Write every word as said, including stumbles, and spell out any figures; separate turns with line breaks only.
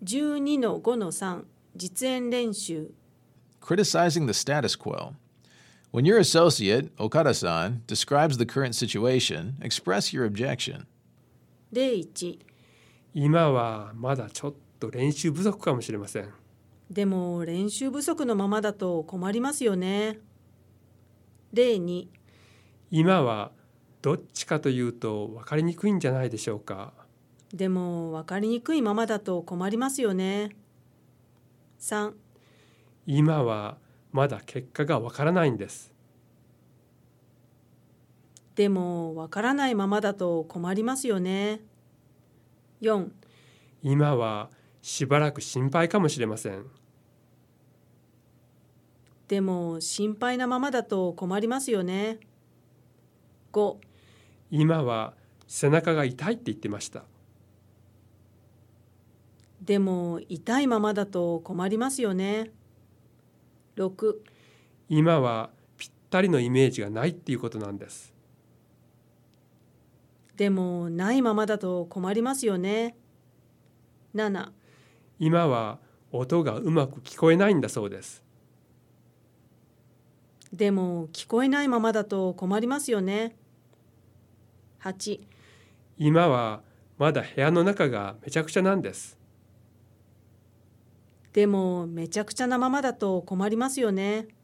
じゅうにのごのさん 実演練習
Criticizing the status quo. When your associate, Okada-san, describes the current situation, express your objection.
例いち
今はまだちょっと練習不足かもしれません。
でも練習不足のままだと困りますよね。例に
今はどっちかというと分かりにくいんじゃないでしょうか。
でも分かりにくいままだと困りますよね。さん
今はまだ結果が分からないんです。
でも分からないままだと困りますよね。よん
今はしばらく心配かもしれません。
でも心配なままだと困りますよね。ご
今は背中が痛いって言ってました。
でも痛いままだと困りますよね。ろく
今はぴったりのイメージがないっていうことなんです。
でもないままだと困りますよね。なな
今は音がうまく聞こえないんだそうです。
でも聞こえないままだと困りますよね。はち
今はまだ部屋の中がめちゃくちゃなんです。
でもめちゃくちゃなままだと困りますよね。